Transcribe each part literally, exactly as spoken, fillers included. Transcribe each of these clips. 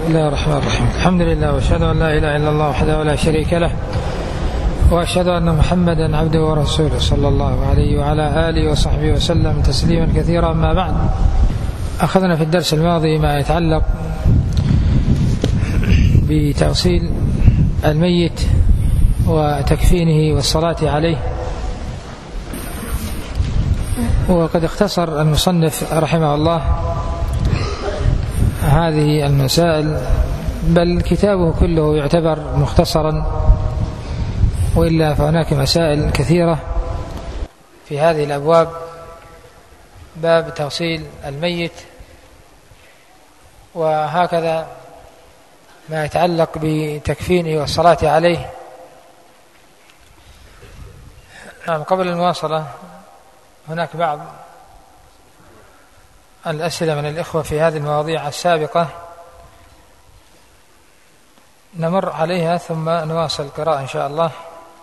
بسم الله الرحمن الرحيم. الحمد لله وأشهد أن لا إله إلا الله وحده لا شريك له، وأشهد أن محمدا عبده ورسوله صلى الله عليه وعلى آله وصحبه وسلم تسليما كثيرا. أما بعد، أخذنا في الدرس الماضي ما يتعلق بتغسيل الميت وتكفينه والصلاة عليه، وقد اختصر المصنف رحمه الله هذه المسائل، بل كتابه كله يعتبر مختصرا، وإلا فهناك مسائل كثيرة في هذه الأبواب. باب تغسيل الميت، وهكذا ما يتعلق بتكفينه والصلاة عليه. نعم، قبل المواصلة هناك بعض الأسئلة من الإخوة في هذه المواضيع السابقة، نمر عليها ثم نواصل القراءة إن شاء الله،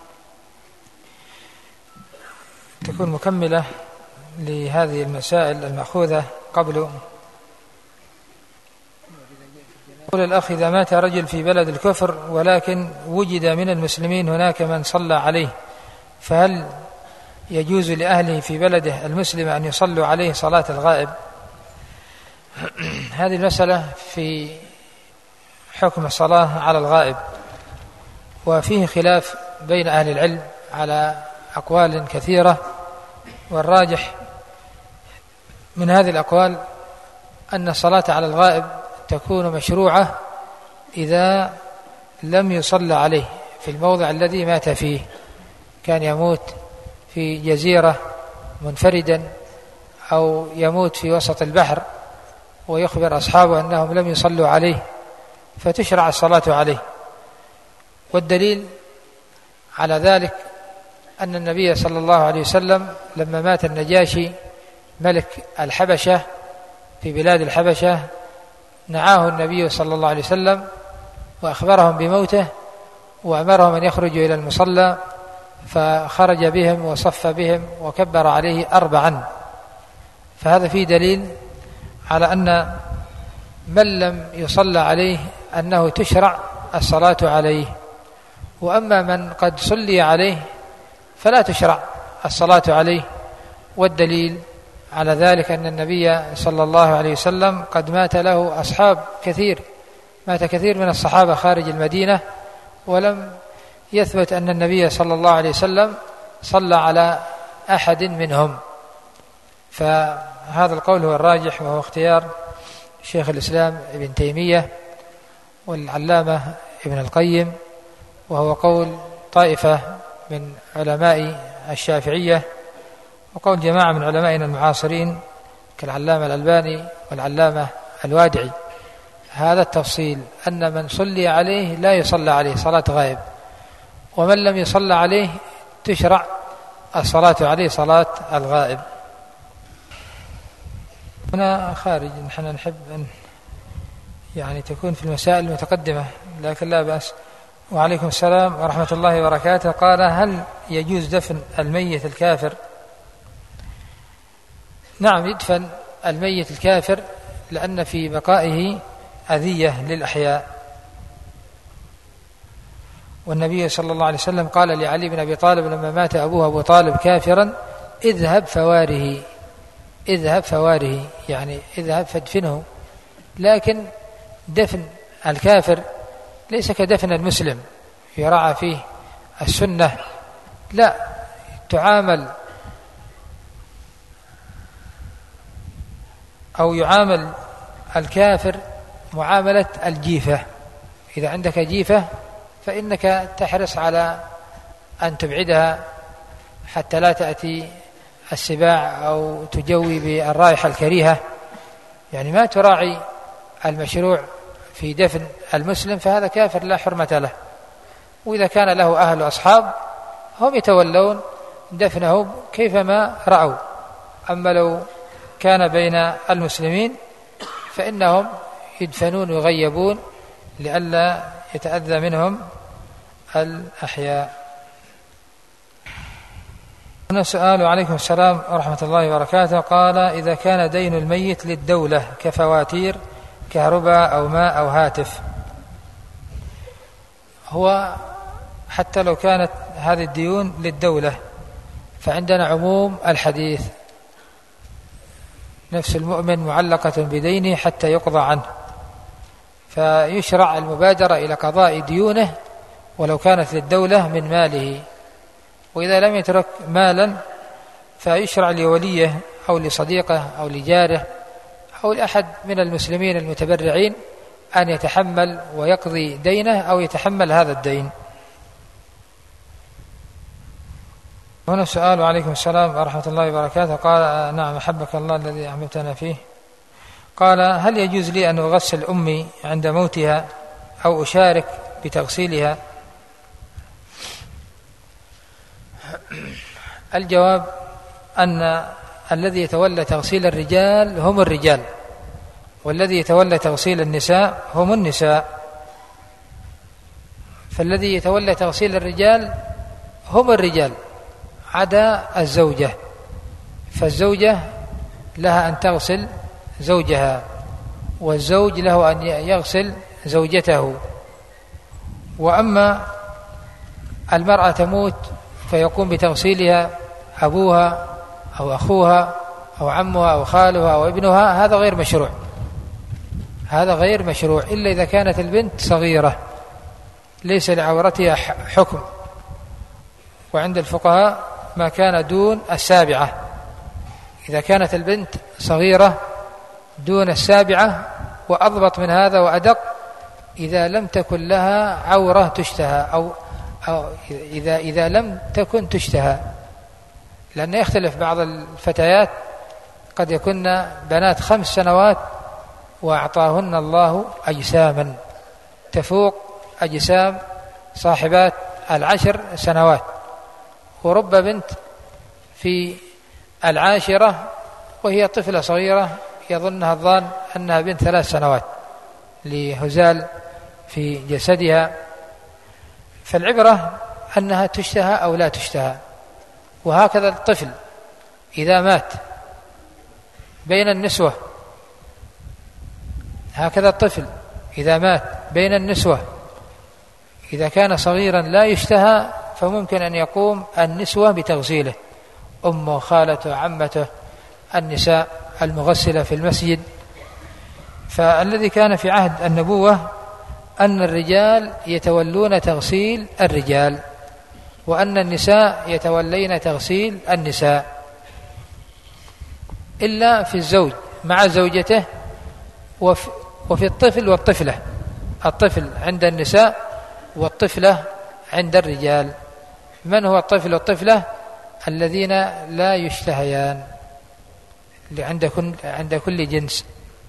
تكون مكملة لهذه المسائل المأخوذة قبل. يقول الأخ: إذا مات رجل في بلد الكفر ولكن وجد من المسلمين هناك من صلى عليه، فهل يجوز لأهله في بلده المسلم أن يصلوا عليه صلاة الغائب؟ هذه المسألة في حكم الصلاة على الغائب، وفيه خلاف بين أهل العلم على أقوال كثيرة، والراجح من هذه الأقوال أن الصلاة على الغائب تكون مشروعة إذا لم يصلى عليه في الموضع الذي مات فيه. كان يموت في جزيرة منفردا، أو يموت في وسط البحر ويخبر أصحابه أنهم لم يصلوا عليه، فتشرع الصلاة عليه. والدليل على ذلك أن النبي صلى الله عليه وسلم لما مات النجاشي ملك الحبشة في بلاد الحبشة، نعاه النبي صلى الله عليه وسلم وأخبرهم بموته، وأمرهم أن يخرجوا إلى المصلى، فخرج بهم وصف بهم وكبر عليه أربعا. فهذا فيه دليل على أن من لم يصلى عليه أنه تشرع الصلاة عليه، وأما من قد صلي عليه فلا تشرع الصلاة عليه. والدليل على ذلك أن النبي صلى الله عليه وسلم قد مات له أصحاب كثير، مات كثير من الصحابة خارج المدينة، ولم يثبت أن النبي صلى الله عليه وسلم صلى على أحد منهم. فهذا القول هو الراجح، وهو اختيار شيخ الإسلام ابن تيمية والعلامة ابن القيم، وهو قول طائفة من علماء الشافعية، وقول جماعة من علمائنا المعاصرين كالعلامة الألباني والعلامة الوادعي. هذا التفصيل أن من صلي عليه لا يصلى عليه صلاة غائب، ومن لم يصلى عليه تشرع الصلاة عليه صلاة الغائب. هنا خارج، نحن نحب أن يعني تكون في المسائل المتقدمة، لكن لا بأس. وعليكم السلام ورحمة الله وبركاته. قال: هل يجوز دفن الميت الكافر؟ نعم، يدفن الميت الكافر، لأن في بقائه أذية للأحياء. والنبي صلى الله عليه وسلم قال لعلي بن أبي طالب لما مات أبوه أبو طالب كافرا: اذهب فواره، اذهب فواره، يعني اذهب فادفنه. لكن دفن الكافر ليس كدفن المسلم يراعى فيه السنة، لا، تعامل أو يعامل الكافر معاملة الجيفة. إذا عندك جيفة فإنك تحرص على أن تبعدها حتى لا تأتي السباع أو تجوي بالرائحة الكريهة، يعني ما تراعي المشروع في دفن المسلم، فهذا كافر لا حرمة له. وإذا كان له أهل وأصحاب هم يتولون دفنه كيفما رأوا. أما لو كان بين المسلمين فإنهم يدفنون ويغيبون لئلا يتأذى منهم الأحياء. هنا سؤال: وعليكم السلام ورحمة الله وبركاته. قال: إذا كان دين الميت للدولة كفواتير كهرباء أو ماء أو هاتف. هو حتى لو كانت هذه الديون للدولة فعندنا عموم الحديث، نفس المؤمن معلقة بدينه حتى يقضى عنه، فيشرع المبادرة إلى قضاء ديونه ولو كانت للدولة من ماله. وإذا لم يترك مالا فيشرع لوليه أو لصديقه أو لجاره أو لأحد من المسلمين المتبرعين أن يتحمل ويقضي دينه أو يتحمل هذا الدين. هنا السؤال. وعليكم السلام ورحمة الله وبركاته. قال: نعم أحبك الله الذي أحببتنا فيه. قال: هل يجوز لي أن أغسل أمي عند موتها أو أشارك بتغسيلها؟ الجواب أن الذي يتولى تغسيل الرجال هم الرجال، والذي يتولى تغسيل النساء هم النساء. فالذي يتولى تغسيل الرجال هم الرجال عدا الزوجة، فالزوجة لها أن تغسل زوجها، والزوج له أن يغسل زوجته. وأما المرأة تموت فيقوم بتغسيلها أبوها أو أخوها أو عمها أو خالها أو ابنها، هذا غير مشروع، هذا غير مشروع إلا إذا كانت البنت صغيرة ليس لعورتها حكم، وعند الفقهاء ما كان دون السابعة. إذا كانت البنت صغيرة دون السابعة، وأضبط من هذا وأدق إذا لم تكن لها عورة تشتهى، أو, أو إذا, إذا لم تكن تشتهى، لأن يختلف بعض الفتيات قد يكن بنات خمس سنوات وأعطاهن الله أجساما تفوق أجسام صاحبات العشر سنوات، ورب بنت في العاشرة وهي طفلة صغيرة يظنها الظان أنها بنت ثلاث سنوات لهزال في جسدها. فالعبرة أنها تشتهى أو لا تشتهى. وهكذا الطفل إذا مات بين النسوة، هكذا الطفل إذا مات بين النسوة إذا كان صغيرا لا يشتهى فممكن أن يقوم النسوة بتغسيله، أمه، خالته، عمته، النساء المغسلة في المسجد. فالذي كان في عهد النبوة أن الرجال يتولون تغسيل الرجال، وأن النساء يتولين تغسيل النساء، إلا في الزوج مع زوجته، وفي, وفي الطفل والطفلة، الطفل عند النساء والطفلة عند الرجال. من هو الطفل والطفلة؟ الذين لا يشتهيان عند كل جنس.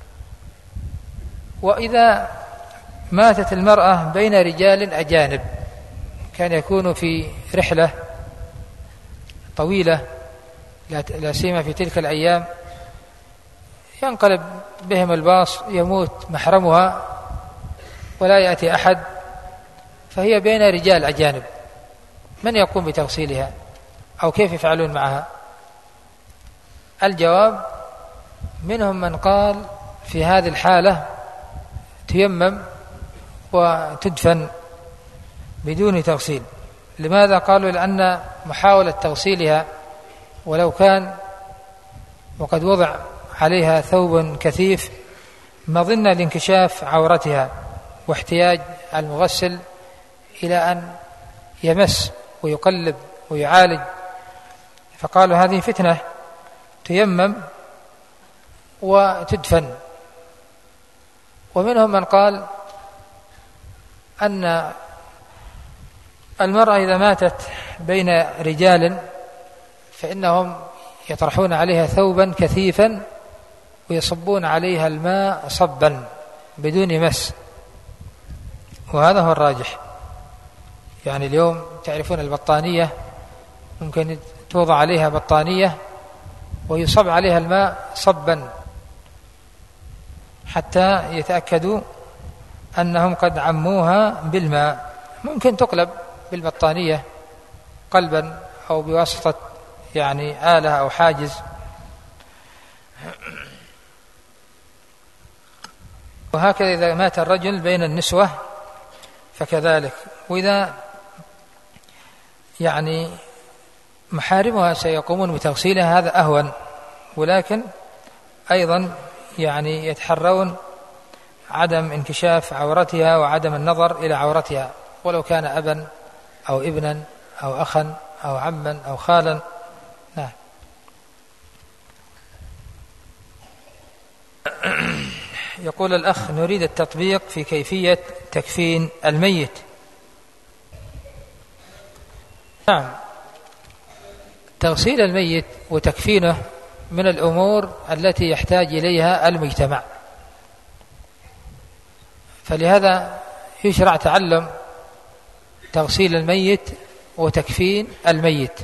وإذا ماتت المرأة بين رجال أجانب، كان يكون في رحلة طويلة لا سيما في تلك الأيام، ينقلب بهم الباص، يموت محرمها ولا يأتي أحد، فهي بين رجال أجانب، من يقوم بتغسيلها أو كيف يفعلون معها؟ الجواب: منهم من قال في هذه الحالة تيمم وتدفن بدون تغسيل. لماذا؟ قالوا: لأن محاولة تغسيلها ولو كان وقد وضع عليها ثوب كثيف مظنة لانكشاف عورتها واحتياج المغسل إلى أن يمس ويقلب ويعالج، فقالوا هذه فتنة، تيمم وتدفن. ومنهم من قال أن المرأة إذا ماتت بين رجال فإنهم يطرحون عليها ثوبا كثيفا ويصبون عليها الماء صبا بدون مس، وهذا هو الراجح. يعني اليوم تعرفون البطانية، ممكن توضع عليها بطانية ويصب عليها الماء صبا حتى يتأكدوا أنهم قد عموها بالماء. ممكن تقلب بالبطانية قلبا أو بواسطة يعني آلة أو حاجز. وهكذا إذا مات الرجل بين النسوة فكذلك. وإذا يعني محارمها سيقومون بتغسيلها هذا أهون، ولكن أيضا يعني يتحرون عدم انكشاف عورتها وعدم النظر إلى عورتها، ولو كان أبا أو ابنا أو أخا أو عما أو خالا. نعم. يقول الأخ: نريد التطبيق في كيفية تكفين الميت. نعم، تغسيل الميت وتكفينه من الأمور التي يحتاج إليها المجتمع، فلهذا يشرع تعلم تغسيل الميت وتكفين الميت.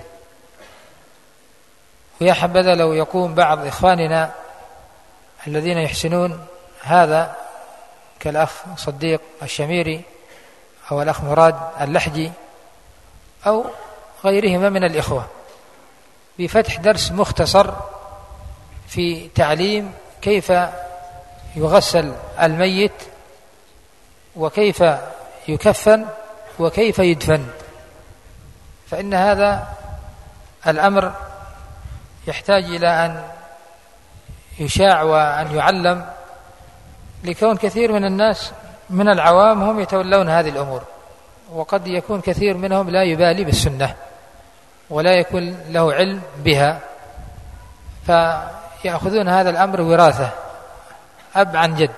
ويا حبذا لو يقوم بعض إخواننا الذين يحسنون هذا كالأخ صديق الشميري أو الأخ مراد اللحجي أو غيرهما من الإخوة بفتح درس مختصر في تعليم كيف يغسل الميت وكيف يكفن وكيف يدفن، فإن هذا الأمر يحتاج إلى أن يشاع وأن يعلم، لكون كثير من الناس من العوام هم يتولون هذه الأمور، وقد يكون كثير منهم لا يبالي بالسنة ولا يكون له علم بها، فيأخذون هذا الأمر وراثة أب عن جد،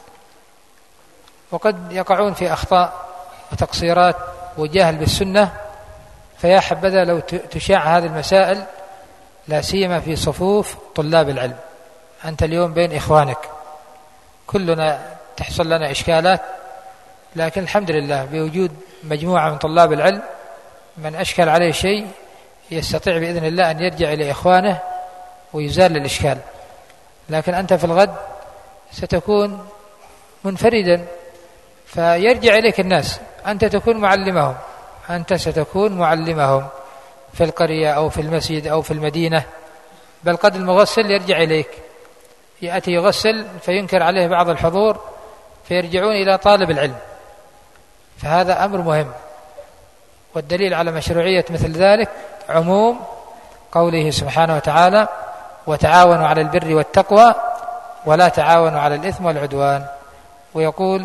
وقد يقعون في أخطاء وتقصيرات وجهل بالسنة. فيا حبذا لو تشاع هذه المسائل، لا سيما في صفوف طلاب العلم. أنت اليوم بين إخوانك، كلنا تحصل لنا إشكالات، لكن الحمد لله بوجود مجموعة من طلاب العلم من أشكل عليه شيء يستطيع بإذن الله أن يرجع إلى إخوانه ويزال الإشكال. لكن أنت في الغد ستكون منفردا، فيرجع إليك الناس، أنت تكون معلمهم، أنت ستكون معلمهم في القرية أو في المسجد أو في المدينة، بل قد المغسل يرجع إليك، يأتي يغسل فينكر عليه بعض الحضور فيرجعون إلى طالب العلم، فهذا أمر مهم. والدليل على مشروعية مثل ذلك عموم قوله سبحانه وتعالى: وتعاونوا على البر والتقوى ولا تعاونوا على الإثم والعدوان. ويقول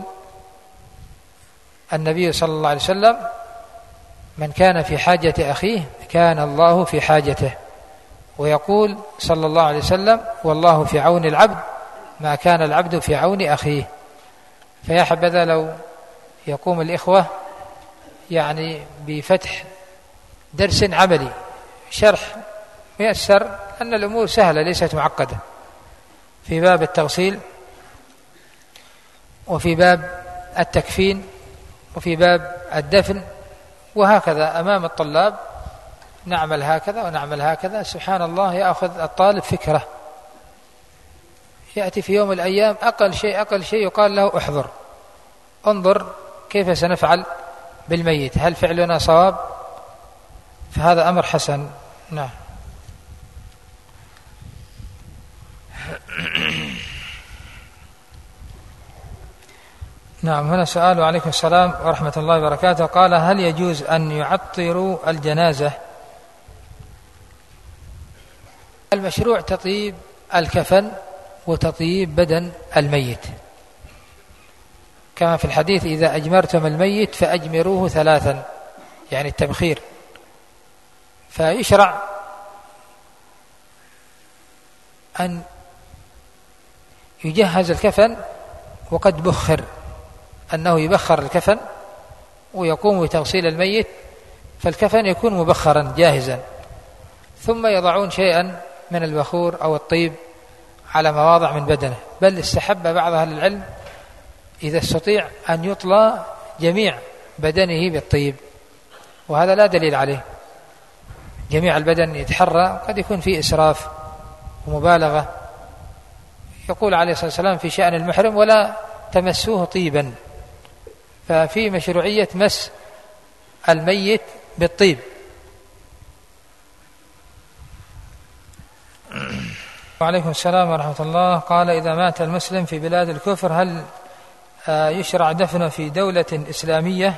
النبي صلى الله عليه وسلم: من كان في حاجة أخيه كان الله في حاجته. ويقول صلى الله عليه وسلم: والله في عون العبد ما كان العبد في عون أخيه. فيا حبذا لو يقوم الإخوة يعني بفتح درس عملي، شرح ميسر، أن الأمور سهلة ليست معقدة، في باب التغسيل وفي باب التكفين وفي باب الدفن، وهكذا أمام الطلاب نعمل هكذا ونعمل هكذا. سبحان الله، يأخذ الطالب فكرة، يأتي في يوم من الأيام أقل شيء أقل شيء يقال له: احضر انظر كيف سنفعل بالميت، هل فعلنا صواب؟ فهذا أمر حسن. نعم. نعم، هنا سؤال: وعليكم السلام ورحمة الله وبركاته. قال: هل يجوز أن يعطروا الجنازة؟ المشروع تطيب الكفن وتطيب بدن الميت، كما في الحديث: إذا أجمرتم الميت فأجمروه ثلاثا، يعني التبخير. فيشرع أن يجهز الكفن وقد بخر، أنه يبخر الكفن ويقوم بتغسيل الميت، فالكفن يكون مبخرا جاهزا، ثم يضعون شيئا من البخور أو الطيب على مواضع من بدنه. بل استحب بعض أهل العلم إذا استطيع أن يطلى جميع بدنه بالطيب، وهذا لا دليل عليه. جميع البدن يتحرى، قد يكون فيه إسراف ومبالغة. يقول عليه الصلاة والسلام في شأن المحرم: ولا تمسوه طيبا. ففي مشروعية مس الميت بالطيب. وعليكم السلام ورحمة الله. قال: إذا مات المسلم في بلاد الكفر هل يشرع دفنه في دولة إسلامية.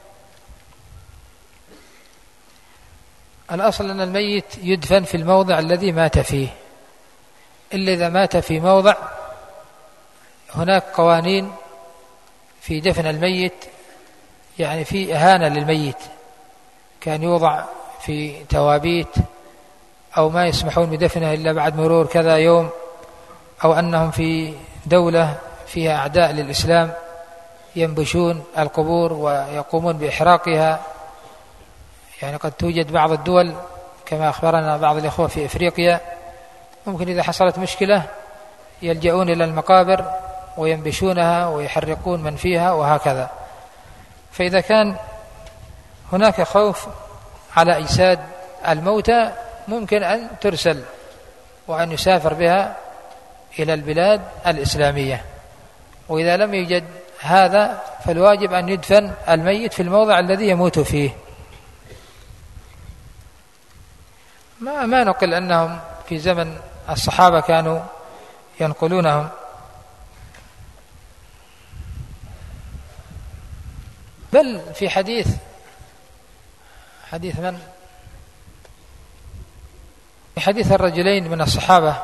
الأصل أن الميت يدفن في الموضع الذي مات فيه، إلا إذا مات في موضع هناك قوانين في دفن الميت، يعني في إهانة للميت، كان يوضع في توابيت أو ما يسمحون بدفنه إلا بعد مرور كذا يوم، أو أنهم في دولة فيها أعداء للإسلام ينبشون القبور ويقومون بإحراقها. يعني قد توجد بعض الدول كما أخبرنا بعض الإخوة في إفريقيا ممكن إذا حصلت مشكلة يلجؤون إلى المقابر وينبشونها ويحرقون من فيها وهكذا. فإذا كان هناك خوف على أجساد الموتى ممكن أن ترسل وأن يسافر بها إلى البلاد الإسلامية، وإذا لم يوجد هذا فالواجب أن يدفن الميت في الموضع الذي يموت فيه. ما, ما نقل أنهم في زمن الصحابة كانوا ينقلونهم، بل في حديث حديث من في حديث الرجلين من الصحابة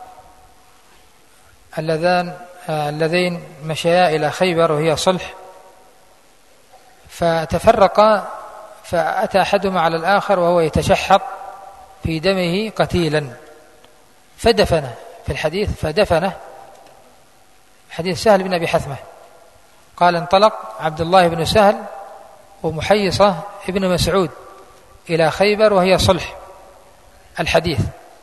اللذان اللذين مشيا إلى خيبر وهي صلح، فتفرقا، فأتى أحدهما على الآخر وهو يتشحط في دمه قتيلا فدفنه، في الحديث فدفنه، حديث سهل بن أبي حثمة قال انطلق عبد الله بن سهل ومحيصة ابن مسعود إلى خيبر وهي صلح، الحديث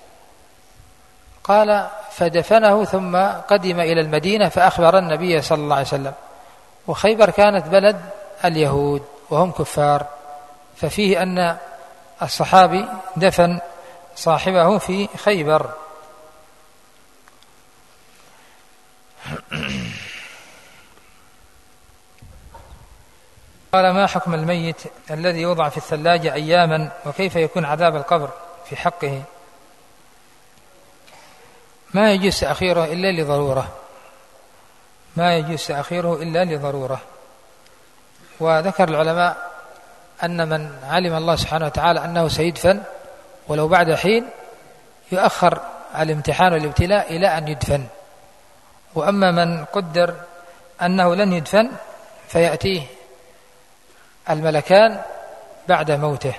قال فدفنه ثم قدم إلى المدينة فأخبر النبي صلى الله عليه وسلم، وخيبر كانت بلد اليهود وهم كفار، ففيه أن الصحابي دفن صاحبه في خيبر. قال ما حكم الميت الذي يوضع في الثلاجة أياما، وكيف يكون عذاب القبر في حقه؟ ما يجوز تأخيره إلا لضرورة، ما يجوز تأخيره إلا لضرورة. وذكر العلماء أن من علم الله سبحانه وتعالى أنه سيدفن ولو بعد حين يؤخر الامتحان والابتلاء إلى أن يدفن، وأما من قدر أنه لن يدفن فيأتيه الملكان بعد موته.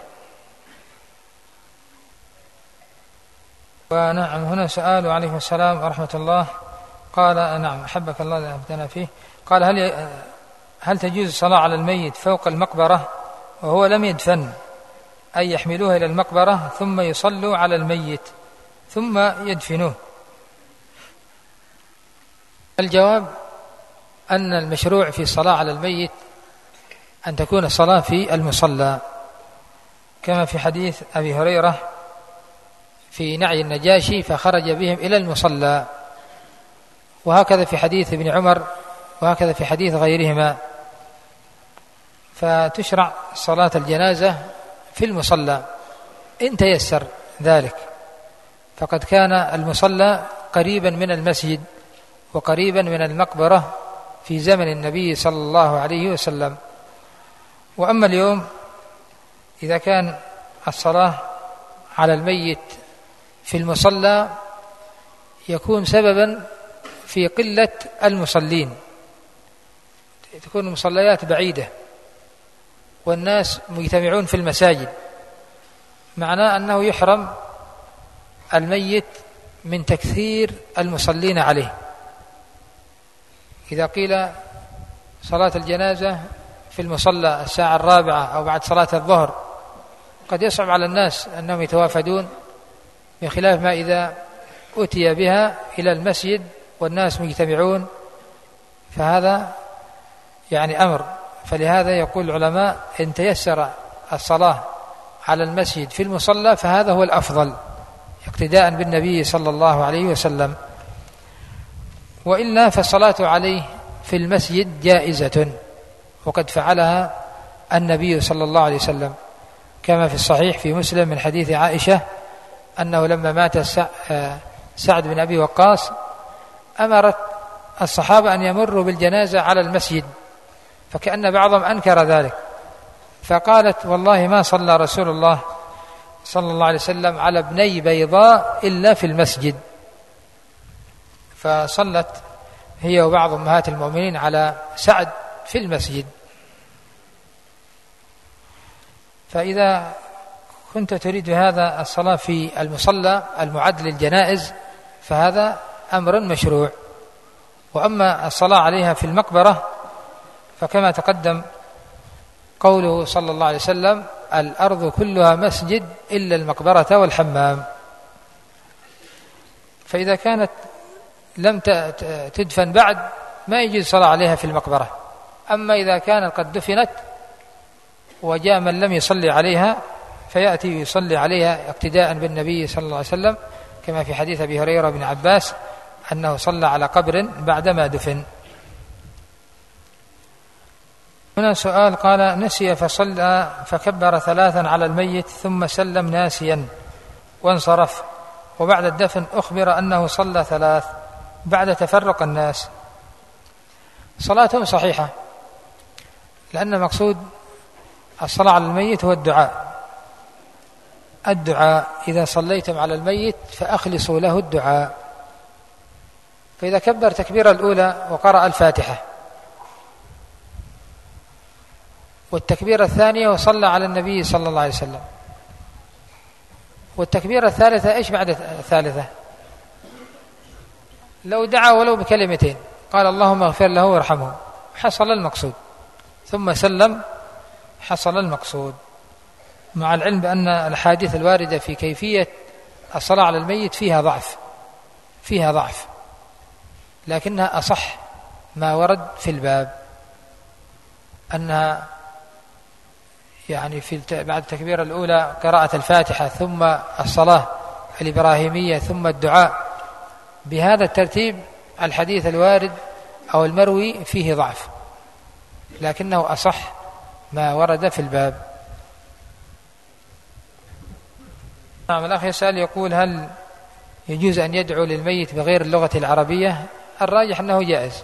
ونعم هنا سؤال عليه السلام ورحمة الله، قال نعم أحبك الله لأبتنا فيه، قال هل هل تجوز الصلاة على الميت فوق المقبرة وهو لم يدفن، أي يحملوه إلى المقبرة ثم يصلوا على الميت ثم يدفنوه؟ الجواب أن المشروع في الصلاة على الميت أن تكون الصلاة في المصلى، كما في حديث أبي هريرة في نعي النجاشي فخرج بهم إلى المصلى، وهكذا في حديث ابن عمر، وهكذا في حديث غيرهما. فتشرع صلاة الجنازة في المصلى إن تيسر ذلك، فقد كان المصلى قريبا من المسجد وقريبا من المقبرة في زمن النبي صلى الله عليه وسلم. وأما اليوم إذا كان الصلاة على الميت في المصلى يكون سببا في قلة المصلين، تكون المصليات بعيدة والناس مجتمعون في المساجد، معناه أنه يحرم الميت من تكثير المصلين عليه. إذا قيل صلاة الجنازة في المصلى الساعة الرابعة أو بعد صلاة الظهر قد يصعب على الناس أنهم يتوافدون، بخلاف ما إذا أتي بها إلى المسجد والناس مجتمعون، فهذا يعني أمر. فلهذا يقول العلماء إن تيسر الصلاة على المسجد في المصلى فهذا هو الأفضل اقتداء بالنبي صلى الله عليه وسلم، وإلا فالصلاة عليه في المسجد جائزة، وقد فعلها النبي صلى الله عليه وسلم، كما في الصحيح في مسلم من حديث عائشة أنه لما مات سعد بن أبي وقاص أمرت الصحابة أن يمروا بالجنازة على المسجد، فكأن بعضهم أنكر ذلك، فقالت والله ما صلى رسول الله صلى الله عليه وسلم على ابني بيضاء إلا في المسجد. فصلت هي وبعض أمهات المؤمنين على سعد في المسجد. فإذا كنت تريد هذا الصلاة في المصلى المعد للجنائز فهذا أمر مشروع. وأما الصلاة عليها في المقبرة فكما تقدم قوله صلى الله عليه وسلم الأرض كلها مسجد إلا المقبرة والحمام. فإذا كانت لم تدفن بعد ما يجوز الصلاة عليها في المقبرة. أما إذا كانت قد دفنت وجاء من لم يصلي عليها فيأتي يصلي عليها اقتداء بالنبي صلى الله عليه وسلم، كما في حديث أبي هريرة بن عباس أنه صلى على قبر بعدما دفن. هنا سؤال، قال نسي فصلى فكبر ثلاثا على الميت ثم سلم ناسيا وانصرف، وبعد الدفن أخبر أنه صلى ثلاث بعد تفرق الناس. صلاته صحيحة، لأن مقصود الصلاة على الميت هو الدعاء. الدعاء إذا صليتم على الميت فأخلصوا له الدعاء. فإذا كبر تكبيرة الأولى وقرأ الفاتحة والتكبيرة الثانية وصلى على النبي صلى الله عليه وسلم، والتكبيرة الثالثة إيش بعد الثالثة؟ لو دعا ولو بكلمتين قال اللهم اغفر له وارحمه حصل المقصود، ثم سلم حصل المقصود، مع العلم بأن الحديث الواردة في كيفية الصلاة على الميت فيها ضعف فيها ضعف لكنها أصح ما ورد في الباب، أنها يعني في بعد التكبيرة الأولى قراءة الفاتحة ثم الصلاة الإبراهيمية ثم الدعاء بهذا الترتيب. الحديث الوارد أو المروي فيه ضعف لكنه أصح ما ورد في الباب. نعم. الأخ يسأل يقول هل يجوز أن يدعو للميت بغير اللغة العربية؟ الراجح أنه جائز،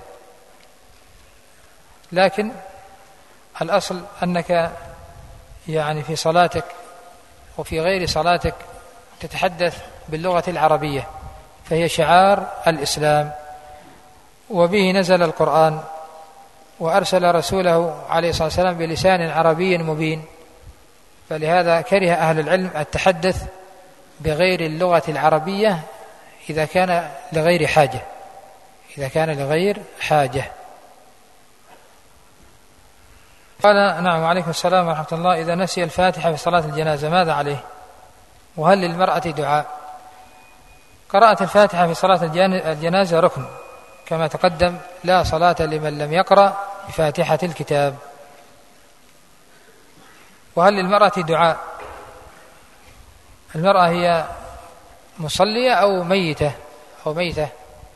لكن الأصل أنك يعني في صلاتك وفي غير صلاتك تتحدث باللغة العربية، فهي شعار الإسلام، وبه نزل القرآن، وأرسل رسوله عليه الصلاة والسلام بلسان عربي مبين. فلهذا كره أهل العلم التحدث بغير اللغة العربية إذا كان لغير حاجة إذا كان لغير حاجة. قال نعم وعليكم السلام ورحمة الله، إذا نسي الفاتحة في صلاة الجنازة ماذا عليه؟ وهل للمرأة دعاء؟ قراءة الفاتحة في صلاة الجنازة ركن كما تقدم، لا صلاة لمن لم يقرأ بفاتحة الكتاب. وهل للمرأة دعاء؟ المرأة هي مصلية أو ميتة أو ميتة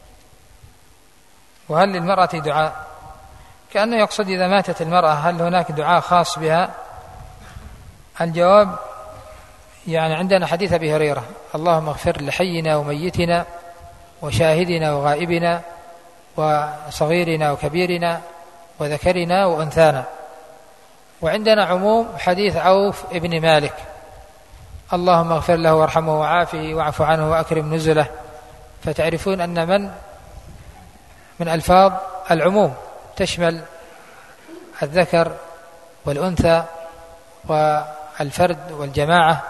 وهل للمرأة دعاء؟ كأنه يقصد إذا ماتت المرأة هل هناك دعاء خاص بها؟ الجواب يعني عندنا حديث أبي هريرة اللهم اغفر لحينا وميتنا وشاهدنا وغائبنا وصغيرنا وكبيرنا وذكرنا وأنثانا. وعندنا عموم حديث عوف ابن مالك اللهم اغفر له وارحمه وعافه واعف عنه وأكرم نزله. فتعرفون أن من من ألفاظ العموم تشمل الذكر والأنثى والفرد والجماعة،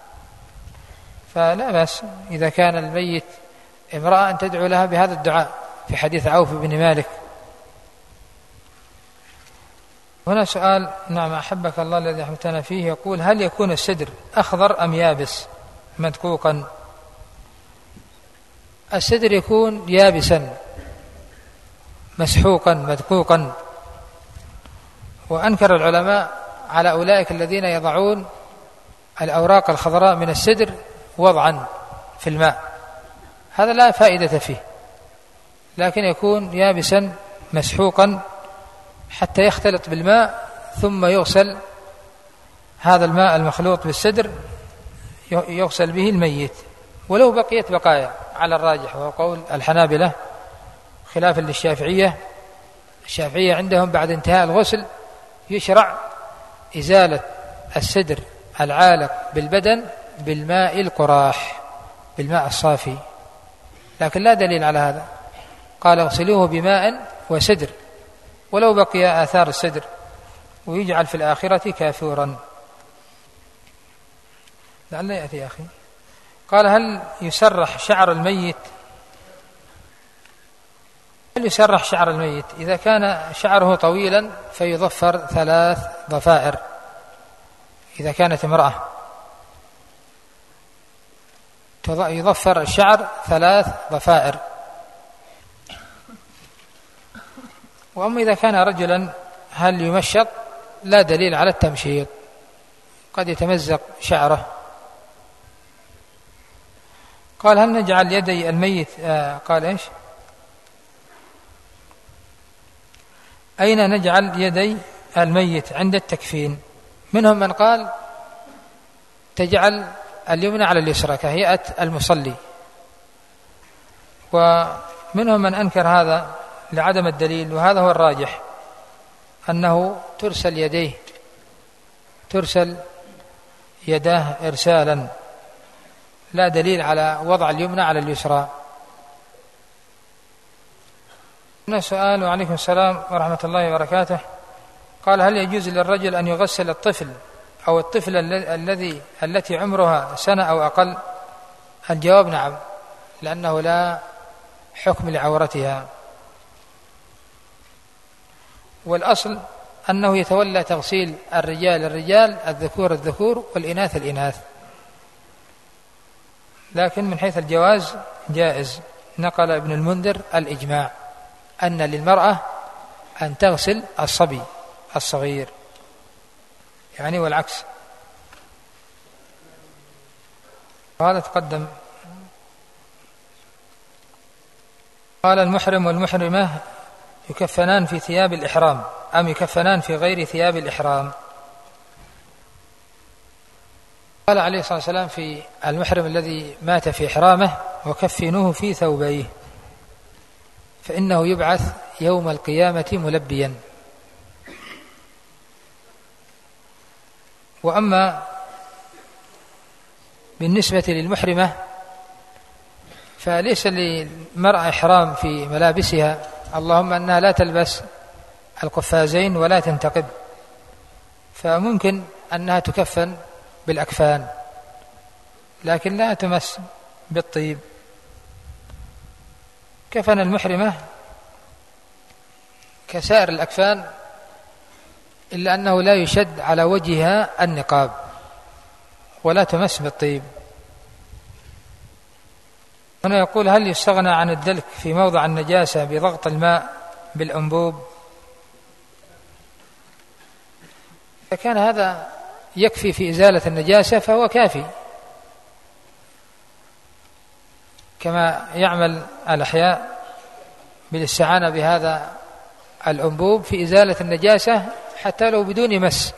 فلا بأس إذا كان الميت امرأة أن تدعو لها بهذا الدعاء في حديث عوف بن مالك. هنا سؤال، نعم أحبك الله الذي أحببتنا فيه، يقول هل يكون السدر أخضر أم يابس مدقوقا؟ السدر يكون يابسا مسحوقا مدقوقا، وأنكر العلماء على أولئك الذين يضعون الأوراق الخضراء من السدر وضعا في الماء، هذا لا فائدة فيه، لكن يكون يابسا مسحوقا حتى يختلط بالماء ثم يغسل هذا الماء المخلوط بالسدر يغسل به الميت ولو بقيت بقايا على الراجح وهو قول الحنابلة خلافا للشافعية. الشافعية عندهم بعد انتهاء الغسل يشرع إزالة السدر العالق بالبدن بالماء القراح، بالماء الصافي، لكن لا دليل على هذا. قال اغسلوه بماء وسدر ولو بقي آثار السدر، ويجعل في الآخرة كافورا. لعل يأتي يا أخي. قال هل يسرح شعر الميت؟ هل يسرح شعر الميت؟ إذا كان شعره طويلا فيضفر ثلاث ضفائر. إذا كانت امرأة يضفر الشعر ثلاث ضفائر. وأما إذا كان رجلا هل يمشط؟ لا دليل على التمشيط، قد يتمزق شعره. قال هل نجعل يدي الميت آه قال إيش أين نجعل يدي الميت عند التكفين؟ منهم من قال تجعل اليمنى على اليسرى كهيئة المصلي، ومنهم من أنكر هذا لعدم الدليل، وهذا هو الراجح، أنه ترسل يديه ترسل يداه إرسالا، لا دليل على وضع اليمنى على اليسرى. هنا سؤال. وعليكم السلام ورحمة الله وبركاته. قال هل يجوز للرجل أن يغسل الطفل أو الطفل الذي التي عمرها سنة أو أقل؟ الجواب نعم، لأنه لا حكم لعورتها، والأصل أنه يتولى تغسيل الرجال الرجال الذكور الذكور والإناث الإناث، لكن من حيث الجواز جائز. نقل ابن المنذر الإجماع أن للمرأة أن تغسل الصبي الصغير، يعني والعكس. وهذا تقدم. قال المحرم والمحرمة يكفنان في ثياب الإحرام أم يكفنان في غير ثياب الإحرام؟ قال عليه الصلاة والسلام في المحرم الذي مات في إحرامه وكفنوه في ثوبيه فإنه يبعث يوم القيامة ملبيا. وأما بالنسبة للمحرمة فليس للمرأة إحرام في ملابسها، اللهم أنها لا تلبس القفازين ولا تنتقب، فممكن أنها تكفن بالأكفان لكن لا تمس بالطيب. كفن المحرمة كسائر الأكفان إلا أنه لا يشد على وجهها النقاب ولا تمس بالطيب. هنا يقول هل يستغنى عن الدلك في موضع النجاسة بضغط الماء بالأنبوب؟ إذا كان هذا يكفي في إزالة النجاسة فهو كافي، كما يعمل الأحياء بالاستعانة بهذا الأنبوب في إزالة النجاسة حتى لو بدون مس.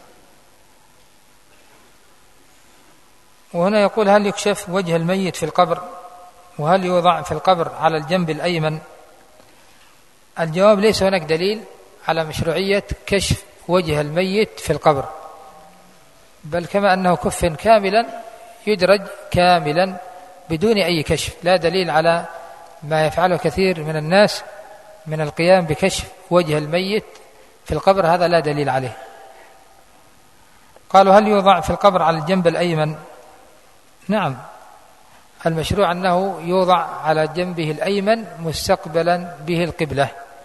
وهنا يقول هل يكشف وجه الميت في القبر وهل يوضع في القبر على الجنب الأيمن؟ الجواب ليس هناك دليل على مشروعية كشف وجه الميت في القبر، بل كما أنه كف كاملا يدرج كاملا بدون أي كشف، لا دليل على ما يفعله كثير من الناس من القيام بكشف وجه الميت في القبر، هذا لا دليل عليه. قالوا هل يوضع في القبر على الجنب الأيمن؟ نعم، المشروع أنه يوضع على جنبه الأيمن مستقبلا به القبلة.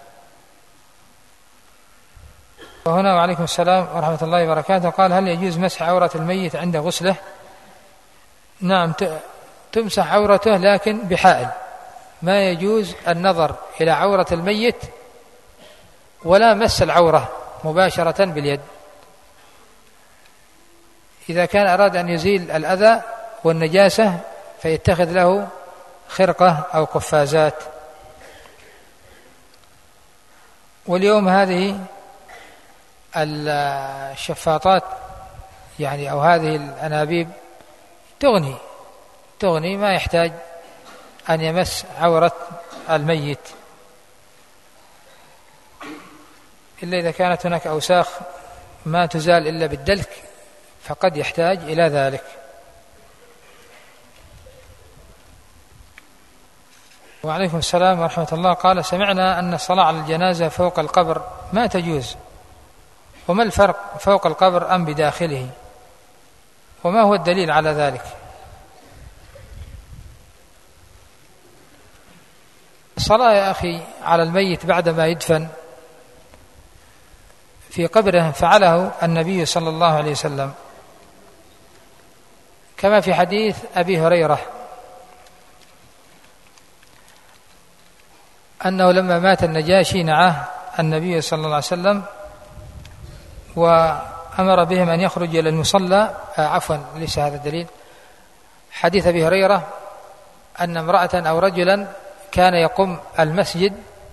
وهنا وعليكم السلام ورحمة الله وبركاته. قال هل يجوز مسح عورة الميت عند غسله؟ نعم، تمسح عورته لكن بحائل، ما يجوز النظر إلى عورة الميت ولا مس العورة مباشرة باليد. إذا كان أراد أن يزيل الأذى والنجاسة فيتخذ له خرقة أو قفازات. واليوم هذه الشفاطات يعني أو هذه الأنابيب تغني تغني ما يحتاج أن يمس عورة الميت. إلا إذا كانت هناك أوساخ ما تزال إلا بالدلك فقد يحتاج إلى ذلك. وعليكم السلام ورحمة الله. قال: سمعنا أن الصلاة على الجنازة فوق القبر ما تجوز، وما الفرق فوق القبر أم بداخله، وما هو الدليل على ذلك؟ الصلاة يا أخي على الميت بعدما يدفن في قبره فعله النبي صلى الله عليه وسلم، كما في حديث أبي هريرة أنه لما مات النجاشي نعاه النبي صلى الله عليه وسلم وأمر بهم أن يخرج إلى المصلى. آه عفوا ليس هذا الدليل. حديث أبي هريرة أن امرأة أو رجلا كان يقوم المسجد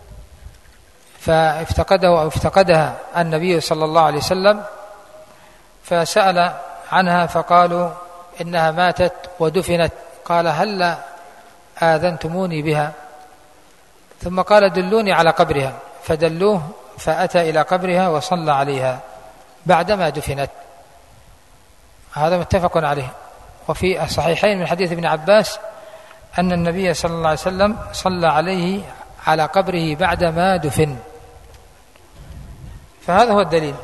فافتقده أو افتقدها النبي صلى الله عليه وسلم، فسأل عنها فقالوا إنها ماتت ودفنت. قال: هل آذنتموني بها؟ ثم قال: دلوني على قبرها، فدلوه فأتى إلى قبرها وصلى عليها بعدما دفنت. هذا متفق عليه. وفي الصحيحين من حديث ابن عباس أن النبي صلى الله عليه وسلم صلى عليه على قبره بعدما دفن. فهذا هو الدليل.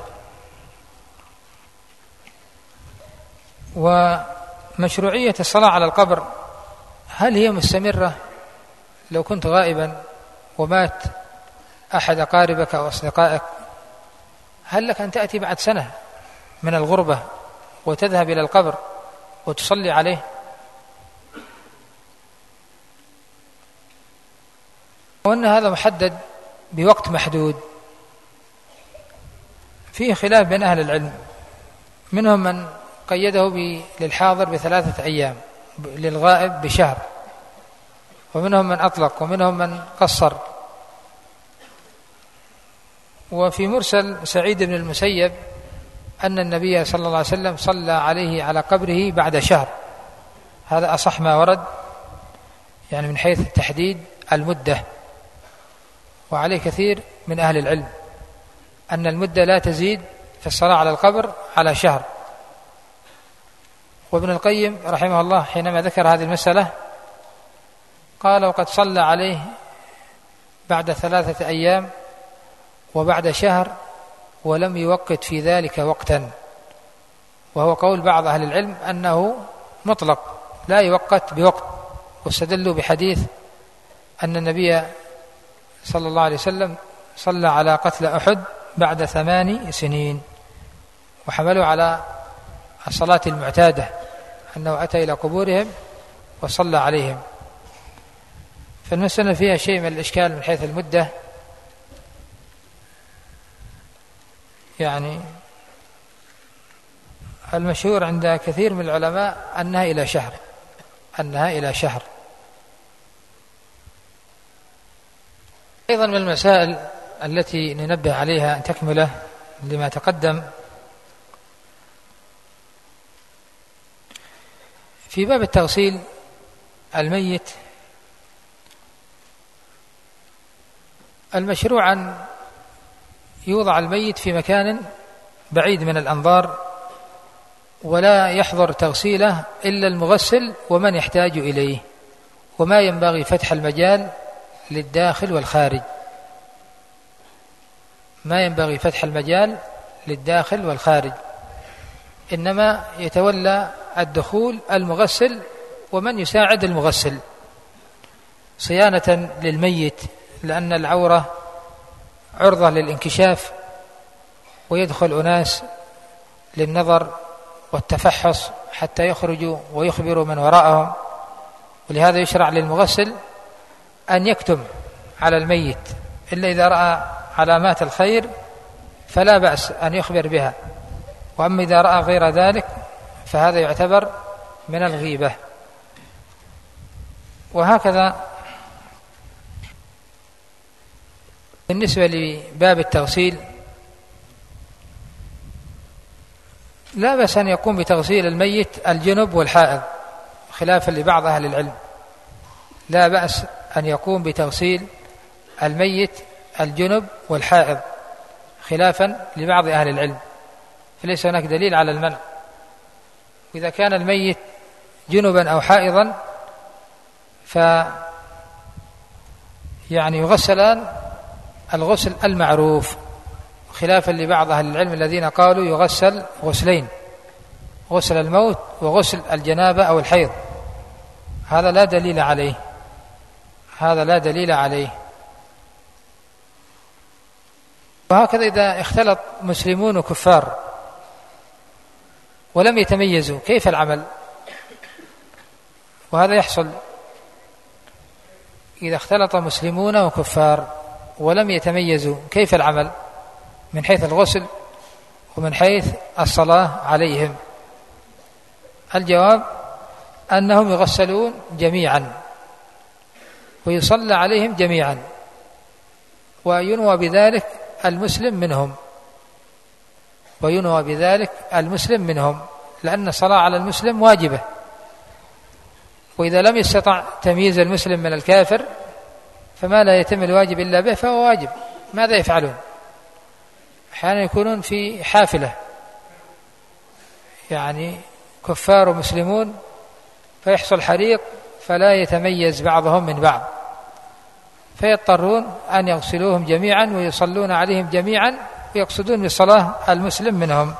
ومشروعية الصلاة على القبر هل هي مستمرة؟ لو كنت غائبا ومات أحد أقاربك أو أصدقائك، هل لك أن تأتي بعد سنة من الغربة وتذهب إلى القبر وتصلي عليه؟ وأن هذا محدد بوقت محدود. فيه خلاف بين أهل العلم، منهم من قيده للحاضر بثلاثة أيام، للغائب بشهر، ومنهم من أطلق، ومنهم من قصر. وفي مرسل سعيد بن المسيب أن النبي صلى الله عليه وسلم صلى عليه على قبره بعد شهر. هذا أصح ما ورد، يعني من حيث تحديد المدة. وعليه كثير من أهل العلم أن المدة لا تزيد في الصلاة على القبر على شهر. وابن القيم رحمه الله حينما ذكر هذه المسألة قال: وقد صلى عليه بعد ثلاثة أيام وبعد شهر ولم يوقت في ذلك وقتا. وهو قول بعض أهل العلم أنه مطلق لا يوقت بوقت، واستدلوا بحديث أن النبي صلى الله عليه وسلم صلى على قتل أحد بعد ثمان سنين، وحملوا على الصلاة المعتادة أنه أتى إلى قبورهم وصلى عليهم. فالمسألة فيها شيء من الإشكال من حيث المدة، يعني المشهور عند كثير من العلماء أنها إلى شهر أنها إلى شهر. أيضا من المسائل التي ننبه عليها تكملة لما تقدم في باب التغسيل الميت، المشروع أن يوضع الميت في مكان بعيد من الأنظار، ولا يحضر تغسيله إلا المغسل ومن يحتاج إليه، وما ينبغي فتح المجال للداخل والخارج ما ينبغي فتح المجال للداخل والخارج إنما يتولى الدخول المغسل ومن يساعد المغسل صيانة للميت، لأن العورة عرضة للانكشاف، ويدخل أناس للنظر والتفحص حتى يخرجوا ويخبروا من وراءهم. ولهذا يشرع للمغسل أن يكتم على الميت، إلا إذا رأى علامات الخير فلا بأس أن يخبر بها، وأما إذا رأى غير ذلك فهذا يعتبر من الغيبة. وهكذا بالنسبة لباب التغسيل، لا بأس أن يقوم بتغسيل الميت الجنب والحائض، خلافا لبعض أهل العلم، لا بأس أن يقوم بتغسيل الميت الجنب والحائض، خلافا لبعض أهل العلم، فليس هناك دليل على المنع. وإذا كان الميت جنبا أو حائضا ف يعني يغسلان الغسل المعروف، خلافا لبعض أهل العلم الذين قالوا يغسل غسلين، غسل الموت وغسل الجنابة أو الحيض. هذا لا دليل عليه، هذا لا دليل عليه. وهكذا إذا اختلط مسلمون وكفار ولم يتميزوا كيف العمل؟ وهذا يحصل إذا اختلط مسلمون وكفار ولم يتميزوا كيف العمل من حيث الغسل ومن حيث الصلاة عليهم؟ الجواب أنهم يغسلون جميعا ويصلى عليهم جميعا، وينوى بذلك المسلم منهم، وينوى بذلك المسلم منهم، لأن الصلاة على المسلم واجبة. وإذا لم يستطع تمييز المسلم من الكافر فما لا يتم الواجب إلا به فهو واجب. ماذا يفعلون؟ أحيانا يكونون في حافلة، يعني كفار ومسلمون، فيحصل حريق فلا يتميز بعضهم من بعض، فيضطرون أن يغسلوهم جميعا ويصلون عليهم جميعا ويقصدون بالصلاة المسلم منهم.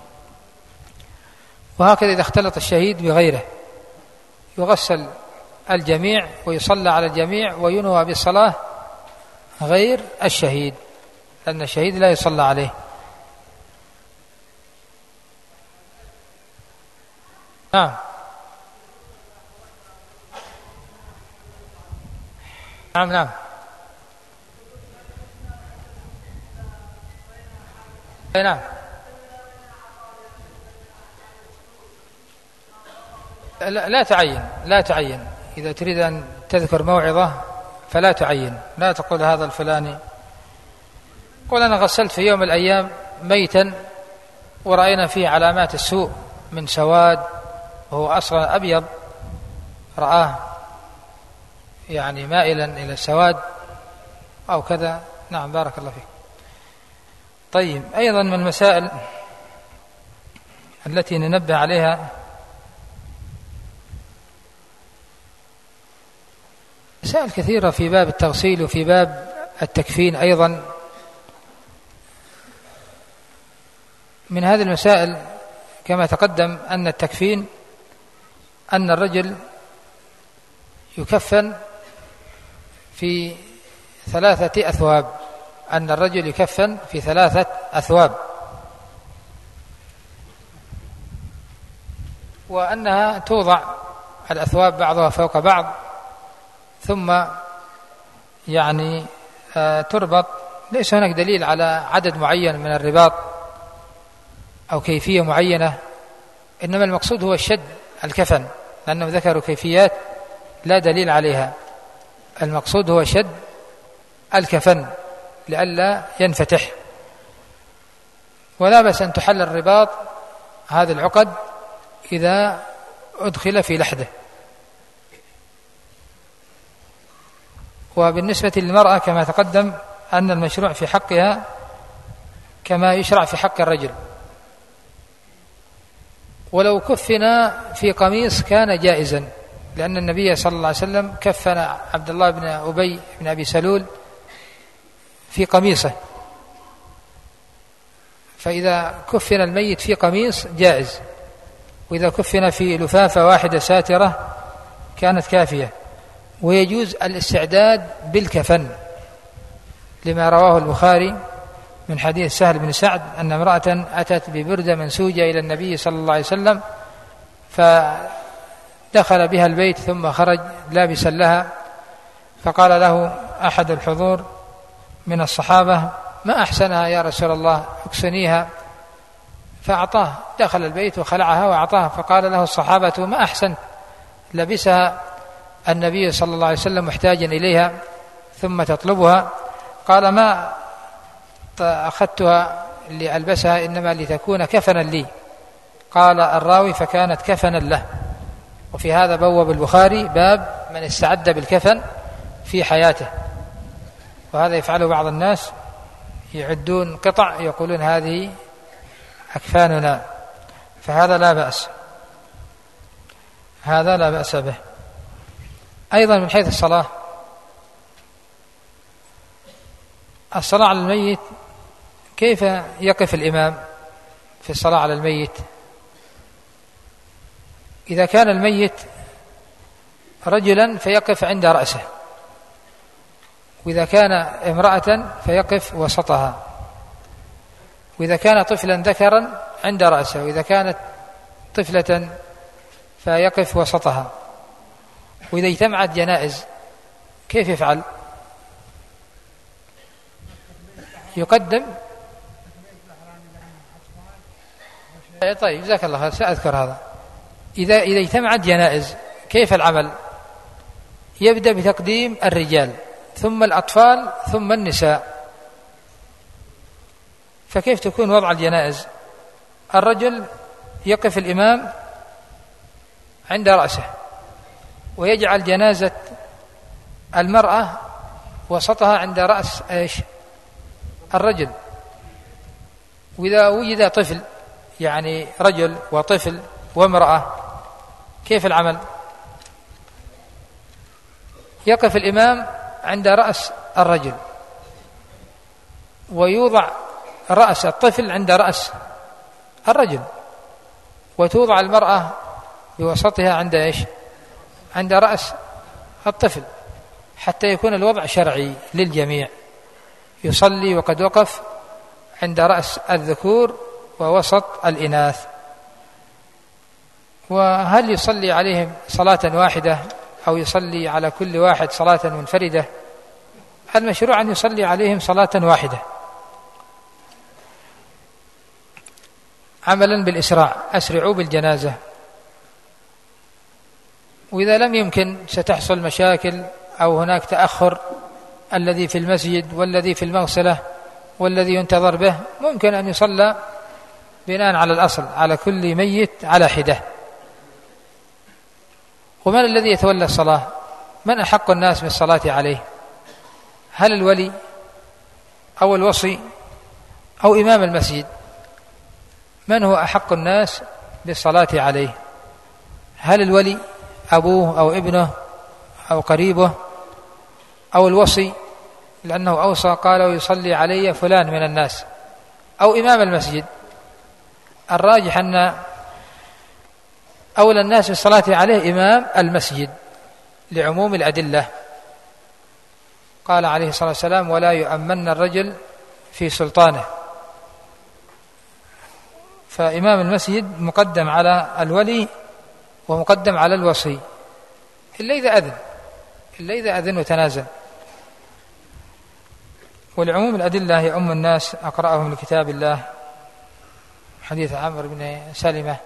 وهكذا إذا اختلط الشهيد بغيره يغسل الجميع ويصلى على الجميع وينوى بالصلاة غير الشهيد، لأن الشهيد لا يصلى عليه. نعم نعم نعم نعم لا, لا تعين لا تعين إذا تريد أن تذكر موعظة فلا تعين، لا تقول هذا الفلاني. قل أنا غسلت في يوم من الأيام ميتا ورأينا فيه علامات السوء من سواد وهو أصلا أبيض، رآه يعني مائلا إلى السواد أو كذا. نعم بارك الله فيك. طيب، أيضا من المسائل التي ننبه عليها مسائل كثيرة في باب التغسيل وفي باب التكفين أيضا. من هذه المسائل كما تقدم أن التكفين أن الرجل يكفن في ثلاثة أثواب، أن الرجل يكفن في ثلاثة أثواب، وأنها توضع الأثواب بعضها فوق بعض ثم يعني آه تربط. ليس هناك دليل على عدد معين من الرباط أو كيفية معينة، إنما المقصود هو الشد الكفن، لأنهم ذكروا كيفيات لا دليل عليها. المقصود هو شد الكفن لئلا ينفتح، ولا بأس أن تحل الرباط هذه العقد إذا أدخل في لحده. وبالنسبة للمرأة كما تقدم أن المشروع في حقها كما يشرع في حق الرجل، ولو كفن في قميص كان جائزا، لأن النبي صلى الله عليه وسلم كفن عبد الله بن أبي بن أبي سلول في قميصه، فإذا كفن الميت في قميص جائز، وإذا كفن في لفافة واحدة ساترة كانت كافية. ويجوز الاستعداد بالكفن لما رواه البخاري من حديث سهل بن سعد أن امرأة أتت ببردة منسوجة إلى النبي صلى الله عليه وسلم فدخل بها البيت ثم خرج لابسا لها، فقال له أحد الحضور من الصحابة: ما أحسنها يا رسول الله، اكسنيها. فأعطاه، دخل البيت وخلعها وأعطاه، فقال له الصحابة: ما أحسنت، لبسها النبي صلى الله عليه وسلم محتاجا إليها ثم تطلبها. قال: ما أخذتها لألبسها، إنما لتكون كفنا لي. قال الراوي: فكانت كفنا له. وفي هذا بوب البخاري باب من استعد بالكفن في حياته، وهذا يفعله بعض الناس، يعدون قطع يقولون هذه أكفاننا، فهذا لا بأس، هذا لا بأس به. أيضا من حيث الصلاة، الصلاة على الميت كيف يقف الإمام في الصلاة على الميت؟ إذا كان الميت رجلا فيقف عند رأسه، وإذا كان امرأة فيقف وسطها، وإذا كان طفلا ذكرا عند رأسه، وإذا كانت طفلة فيقف وسطها. وإذا اجتمعت جنائز كيف يفعل؟ يقدم. طيب جزاك الله خير، سأذكر هذا. إذا إذا اجتمعت جنائز كيف العمل؟ يبدأ بتقديم الرجال ثم الأطفال ثم النساء. فكيف تكون وضع الجنائز؟ الرجل يقف الإمام عند رأسه، ويجعل جنازة المرأة وسطها عند رأس إيش؟ الرجل. وإذا وجد طفل، يعني رجل وطفل وامرأة، كيف العمل؟ يقف الإمام عند رأس الرجل، ويوضع رأس الطفل عند رأس الرجل، وتوضع المرأة بوسطها عند إيش؟ عند رأس الطفل، حتى يكون الوضع شرعي للجميع. يصلي وقد وقف عند رأس الذكور ووسط الإناث. وهل يصلي عليهم صلاة واحدة أو يصلي على كل واحد صلاة منفردة؟ المشروع أن يصلي عليهم صلاة واحدة عملا بالإسراع، أسرعوا بالجنازة. وإذا لم يمكن ستحصل مشاكل أو هناك تأخر، الذي في المسجد والذي في المغسلة والذي ينتظر به، ممكن أن يصلى بناء على الأصل على كل ميت على حدة. ومن الذي يتولى الصلاة؟ من أحق الناس بالصلاة عليه؟ هل الولي أو الوصي أو إمام المسجد؟ من هو أحق الناس بالصلاة عليه؟ هل الولي أبوه أو ابنه أو قريبه أو الوصي لأنه أوصى قال ويصلي علي فلان من الناس، أو إمام المسجد؟ الراجح أن أولى الناس بالصلاة عليه إمام المسجد لعموم الأدلة. قال عليه الصلاة والسلام ولا يؤمن الرجل في سلطانه. فإمام المسجد مقدم على الولي ومقدم على الوصي، إلا إذا أذن إلا إذا أذن وتنازل. ولعموم الأدلة يؤم الناس أقرأهم لكتاب الله، حديث عمرو بن سلمة.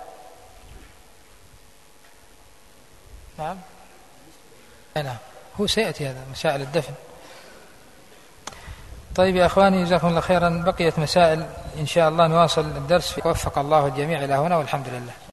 نعم نعم هو سيأتي هذا مسائل الدفن. طيب يا أخواني جزاكم الله خيرا، بقيت مسائل إن شاء الله نواصل الدرس. وفق الله الجميع إلى هنا والحمد لله.